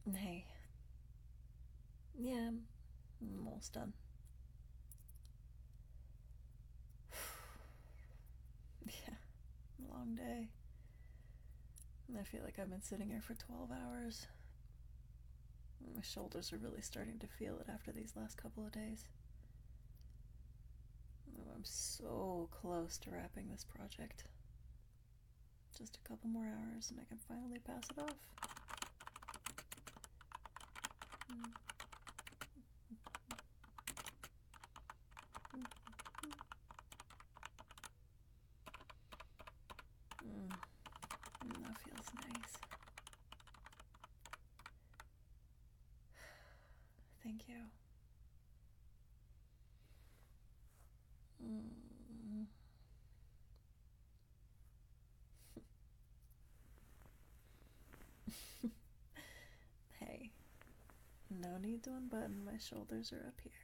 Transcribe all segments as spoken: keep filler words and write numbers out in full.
Hey, yeah, I'm almost done. Yeah, long day. I feel like I've been sitting here for twelve hours. My shoulders are really starting to feel it after these last couple of days. I'm so close to wrapping this project. Just a couple more hours and I can finally pass it off. Mm. Mm. That feels nice. Thank you. Mm. Hey, no need to unbutton. My shoulders are up here.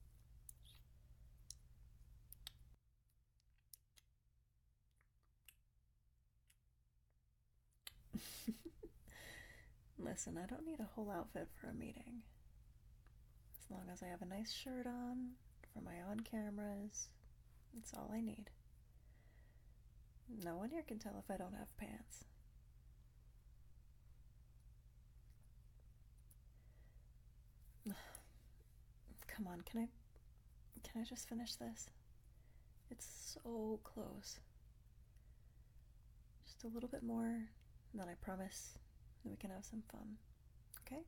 Listen, I don't need a whole outfit for a meeting. As long as I have a nice shirt on for my on cameras, that's all I need. No one here can tell if I don't have pants. Come on, can I can I just finish this? It's so close. Just a little bit more, and then I promise that we can have some fun. Okay?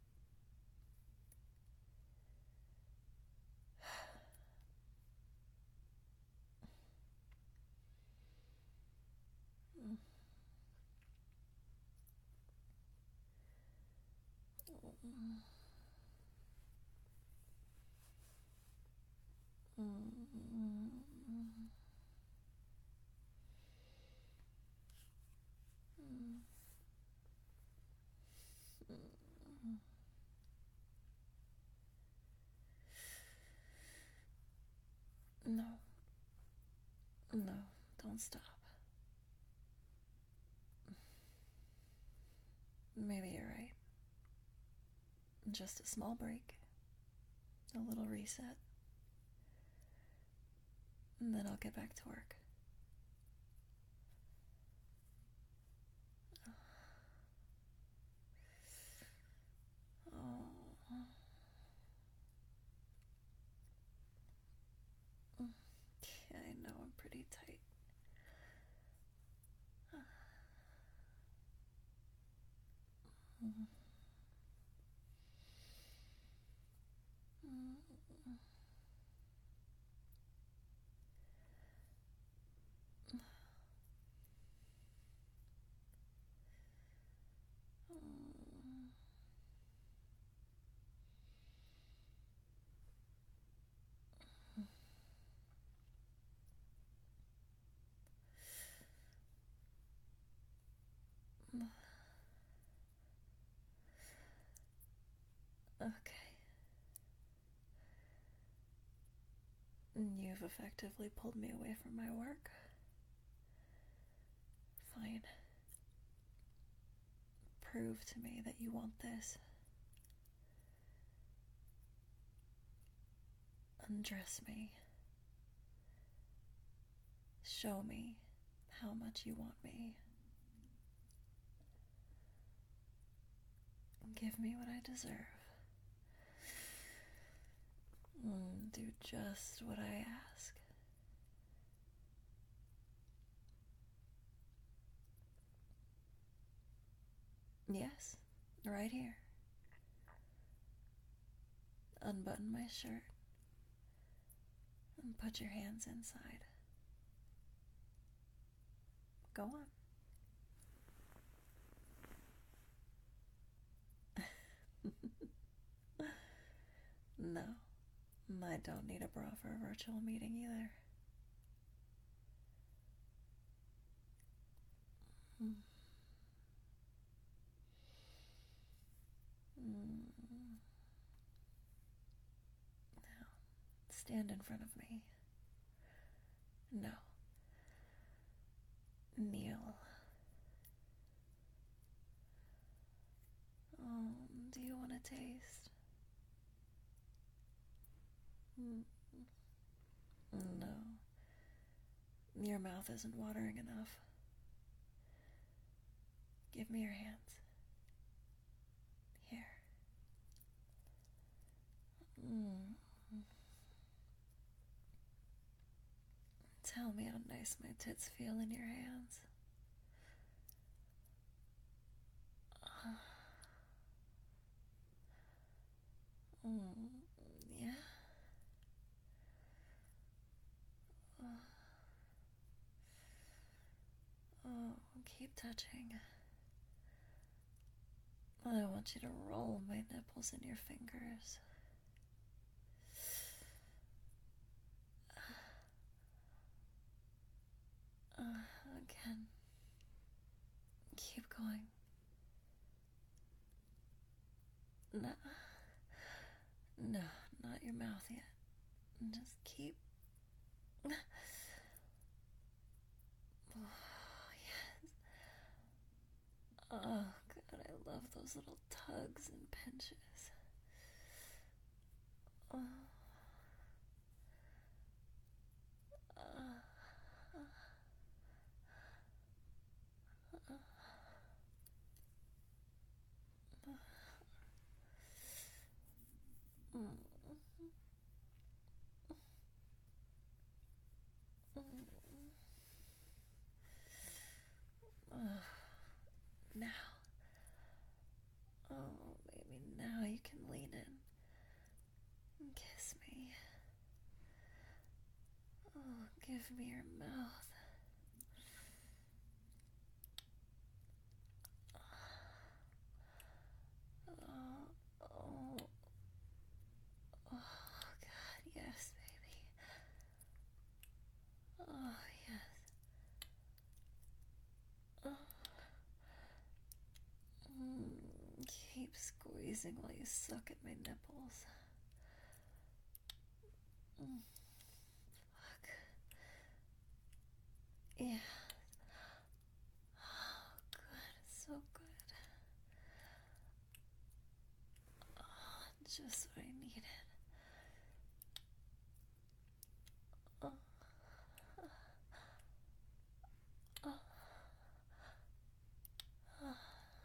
Mm. No. No, don't stop. Maybe you're right. Just a small break, a little reset, and then I'll get back to work. Oh. Yeah, I know I'm pretty tight. Okay. You've effectively pulled me away from my work. Fine. Prove to me that you want this. Undress me. Show me how much you want me. Give me what I deserve. Mm, do just what I ask. Yes, right here. Unbutton my shirt and put your hands inside. Go on. No, I don't need a bra for a virtual meeting either. Mm. Mm. Now, stand in front of me. No. Kneel. Oh, taste? Mm. No. Your mouth isn't watering enough. Give me your hands. Here. Mm. Tell me how nice my tits feel in your hands. Uh. Mm. Yeah. Uh. Oh, keep touching. I want you to roll my nipples in your fingers. Uh, again. Keep going. No. No, not your mouth yet. Just keep. Oh, yes. Oh, God, I love those little tugs and pinches. Oh. Uh. Uh. Uh. Mm. Mm. Oh. Now. Oh, baby, now you can lean in and kiss me. Oh, give me your mouth. Oh, oh, oh, God, yes, baby. Oh, yes. Oh. Mm, keep squeezing while you suck at my nipples. Mm, fuck. Yeah. Oh, good. So good. Oh, just what I needed. Oh. Oh. Oh.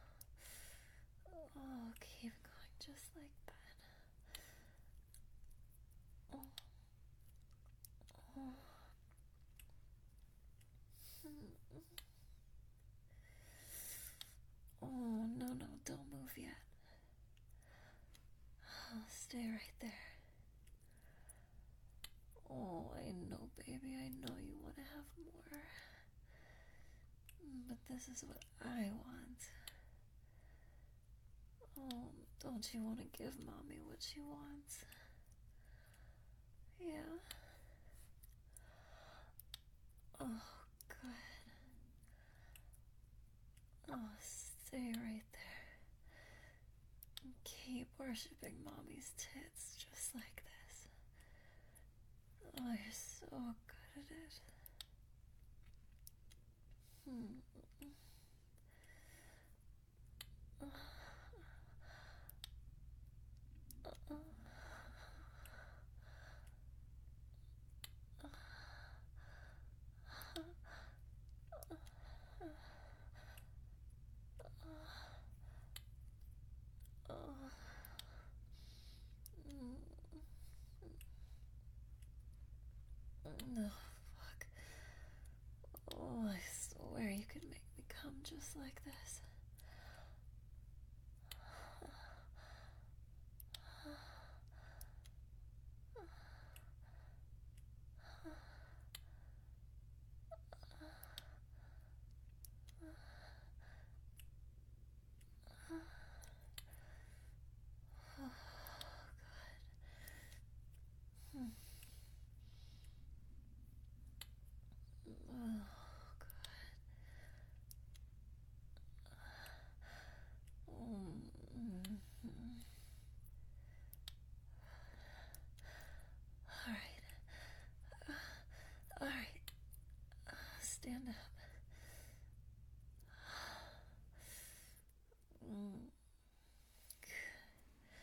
Oh, keep going just like that. Oh. Oh. Oh, no, no, don't move yet. Oh, stay right there. Oh, I know, baby, I know you want to have more. But this is what I want. Oh, don't you want to give Mommy what she wants? Yeah? Oh, good. Oh, stay right there. Keep worshipping Mommy's tits just like this. Oh, you're so good at it. Hmm. Uh, uh, uh. No, fuck. Oh, I swear you could make me come just like this. Oh, God. Oh, God. Mm-hmm. All right. All right. Stand up. Mm.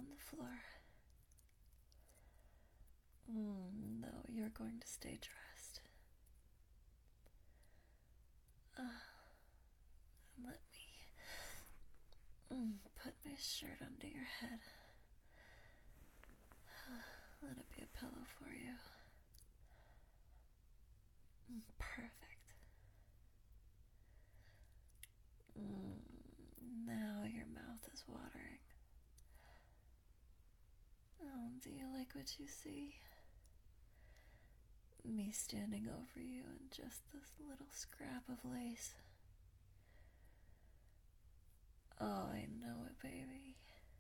the floor. Mm, no, you're going to stay dressed. Uh, let me mm, put my shirt under your head. Let it be a pillow for you. Mm, perfect. Mm, now your mouth is watering. Oh, do you like what you see? Me standing over you in just this little scrap of lace. Oh, I know it, baby.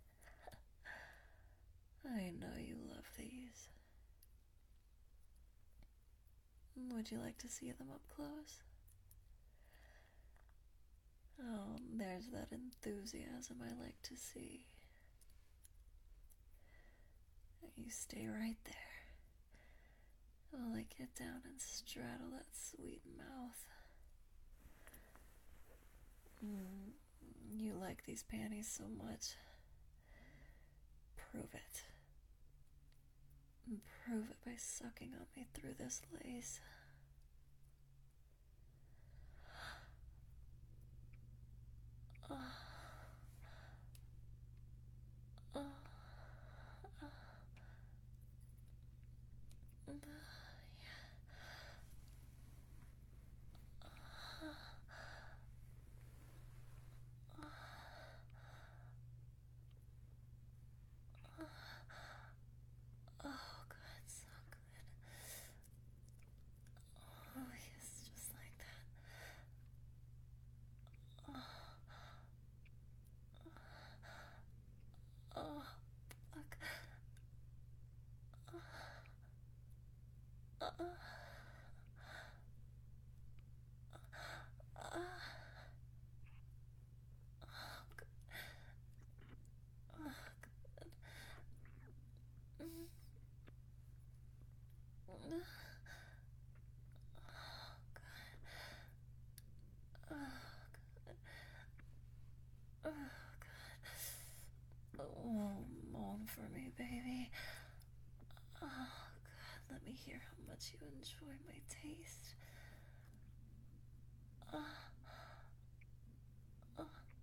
I know you love these. Would you like to see them up close? Oh, there's that enthusiasm I like to see. You stay right there while I get down and straddle that sweet mouth. Mm, you like these panties so much. Prove it. Prove it by sucking on me through this lace. Oh. Oh. Oh. Oh. Oh, good, so good. Oh, yes, just like that. Oh, oh, fuck. Oh, uh, uh, uh, oh, good. Oh, good. Mm. Mm. Oh, good. Oh, good. Oh, moan for me, baby. Oh, God, let me hear how much you enjoy my taste. Oh, oh,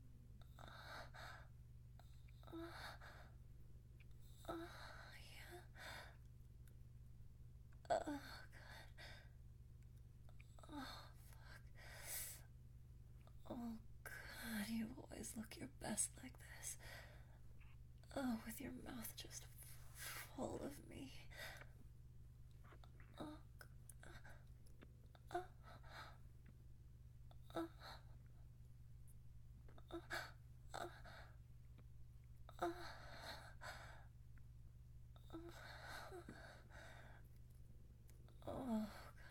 oh, oh, yeah. Oh, God. Oh, fuck. Oh, God, you always look your best like this. Oh, with your mouth just full of me. Oh, oh, oh, oh, oh, oh, oh, God.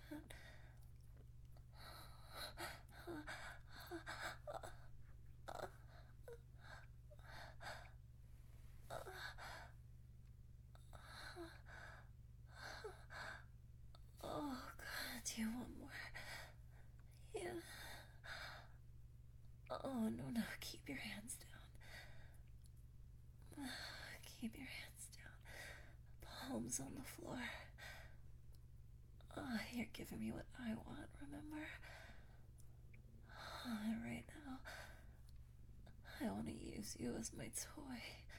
Oh, God, do you want more? Yeah. Oh, no, no, keep your hands down. Keep your hands down. Palms on the floor. Oh, you're giving me what I want, remember? Oh, right now, I want to use you as my toy.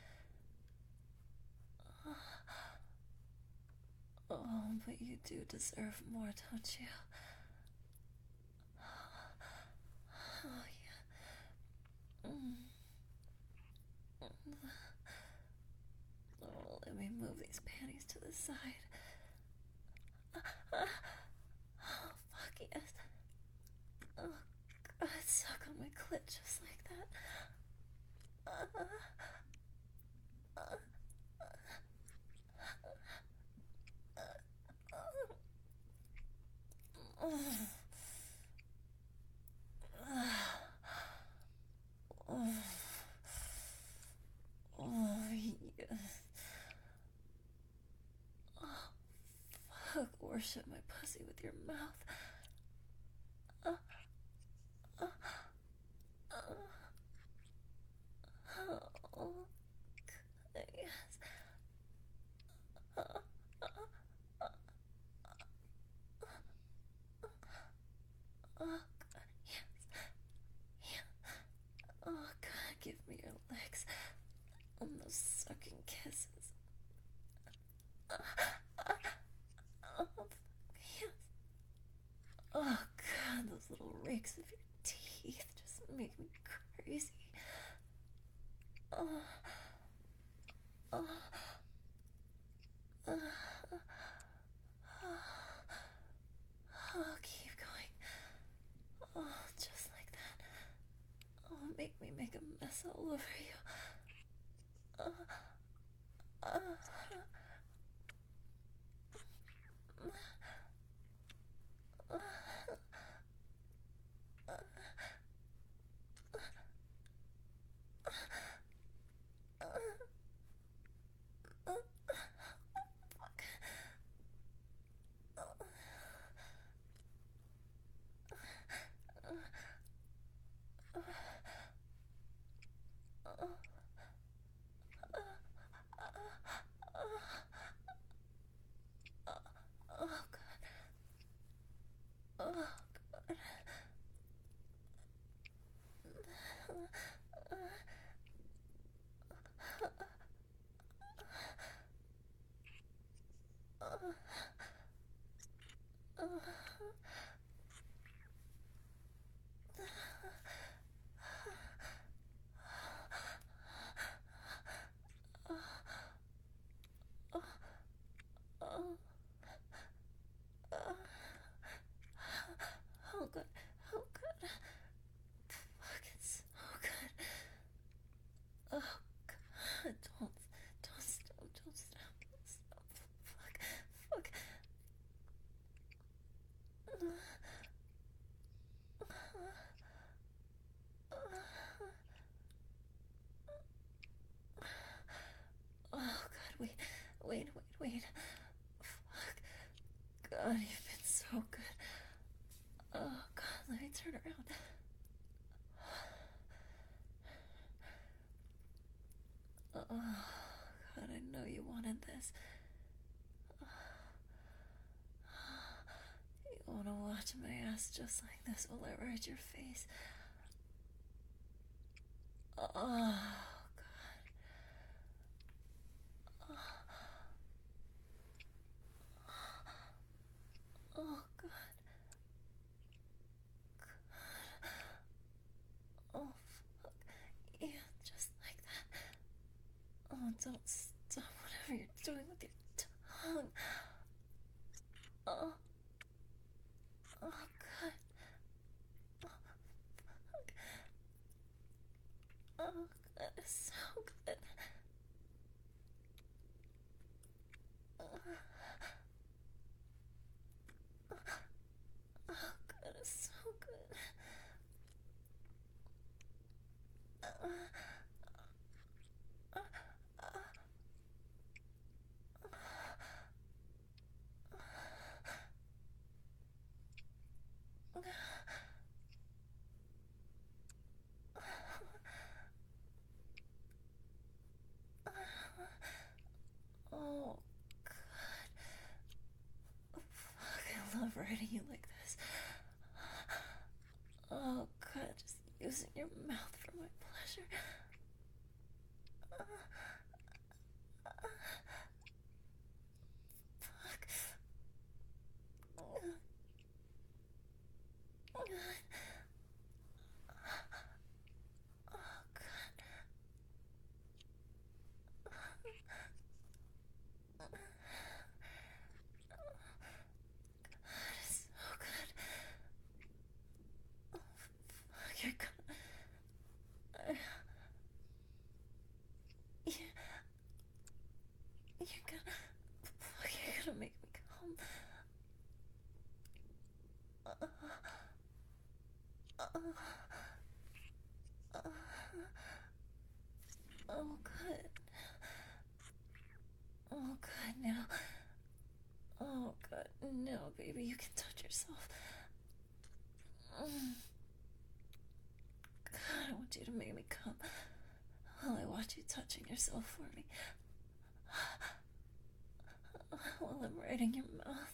Oh, but you do deserve more, don't you? Oh, yeah. Mm. Oh, let me move these panties to the side. Oh, fuck yes. Oh, God, suck on my clit just like that. Uh, uh, uh, uh, uh, oh, oh, yes. Oh, fuck, worship my pussy with your mouth. Uh, uh, uh, oh, yes. fucking kisses. Uh, uh, oh, yes. Oh, God, those little rakes of your teeth just make me crazy. Oh, oh, oh, oh, keep going. Oh, just like that. Oh, make me make a mess all over you. Uh, uh, uh, oh, God. Oh, God. Oh, God. Oh, God. Fuck, it's so good. Oh, God. Don't, don't stop, don't stop, don't stop. Fuck, fuck. Oh, God, wait, wait, wait, wait. Fuck. God, you've been so good. Oh, God, let me turn around. Oh, God, I know you wanted this. You want to watch my ass just like this while I ride your face. Oh, God. Oh, God. Oh, fuck. Yeah, just like that. Oh, don't stop whatever you're doing with your tongue. Oh, oh, God. Oh, fuck. Oh, God, it's so good. Oh, oh, God, it's so good. Uh, uh, uh, uh, oh, God. Fuck, I love riding you like this. Oh, God, just using your mouth for my pleasure. Uh, uh, fuck. Uh, uh, oh, God. That is so good. Oh, fuck, you're gonna... Uh, you, you're gonna... Fuck, you're gonna make me come. Uh, uh, uh, oh, God. Oh, God, now. Oh, God, no, baby, you can touch yourself. Mm. God, I want you to make me come while I watch you touching yourself for me. While I'm riding your mouth.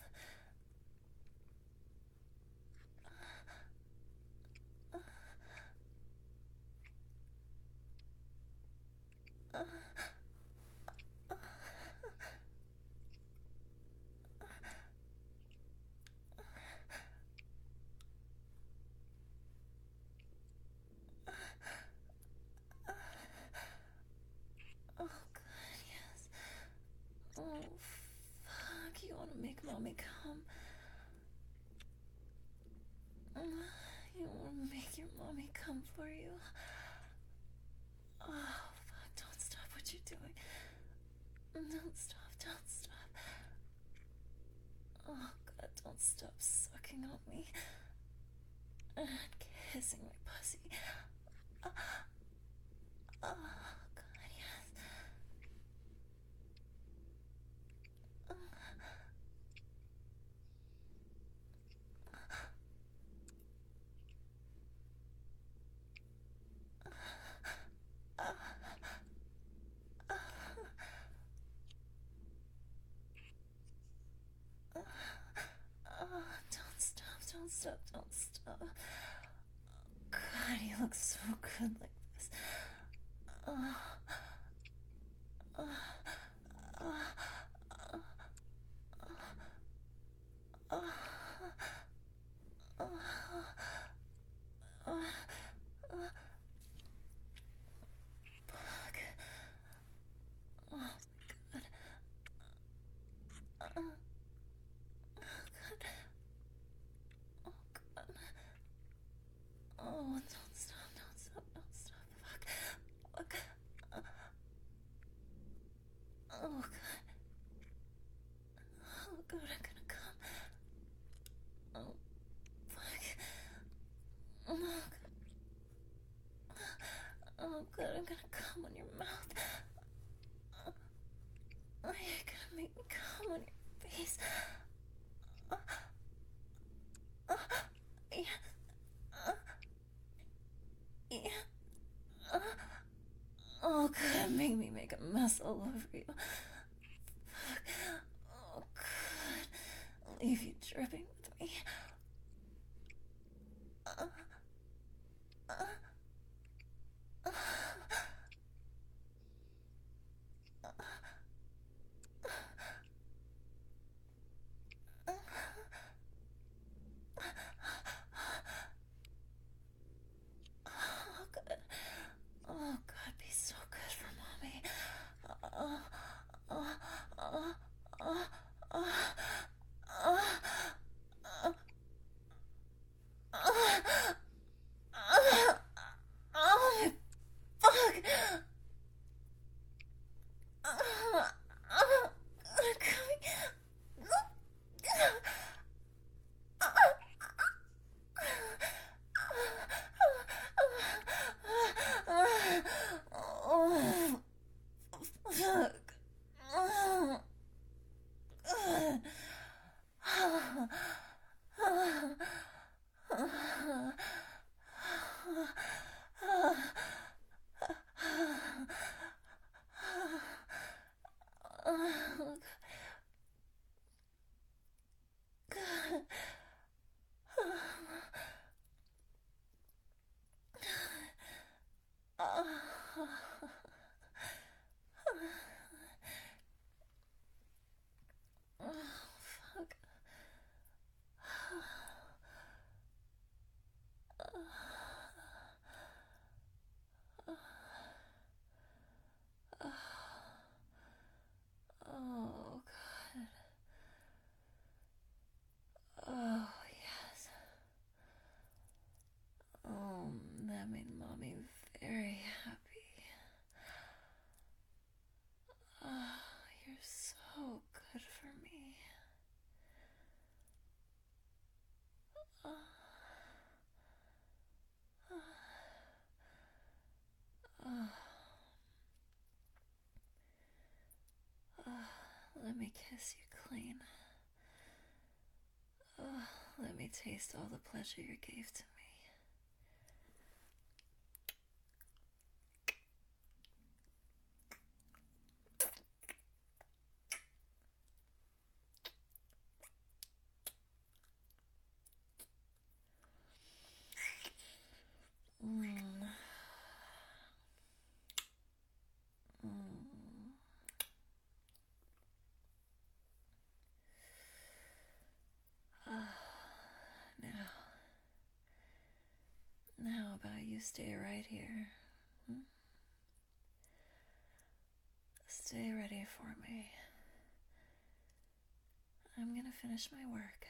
want to make mommy come. You want to make your mommy come for you. Oh, fuck, don't stop what you're doing. Don't stop, don't stop. Oh, God, don't stop sucking on me. And kissing my pussy. Oh, oh God, yes. Oh. Oh, don't stop, don't stop, don't stop. Oh, God, you look so good like this. Oh, oh, oh, oh, oh, oh, oh, oh, oh. Fuck. Oh, God. Oh, God. Oh, God. Oh, don't stop, don't stop, don't stop. Fuck. Fuck. Oh, God. Oh, God, I'm gonna come. Oh, fuck. Oh, God. Oh, God, I'm gonna come on your mouth. Oh, you're gonna make me come on your face. Oh, oh, yeah. Oh, yeah. Oh, oh, God, make me make a mess all over you. Fuck. Oh, God. Leave you dripping with me. Uh, uh, uh, uh, oh, God. Oh, God, be so good for mommy. Oh, oh, oh, oh, oh, oh, oh, oh, oh, oh, fuck. Oh, oh, I'm coming. Oh, fuck. Oh, fuck. Oh, God. Oh, yes. Oh, that made mommy very happy. Oh, you're so good for me. Oh, oh, oh, oh, let me kiss you clean. Oh, let me taste all the pleasure you gave to me. Mm. Mm. Oh, now, now about you stay right here. Hmm? Stay ready for me. I'm gonna finish my work.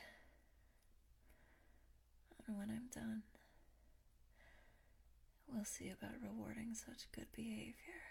And when I'm done, we'll see about rewarding such good behavior.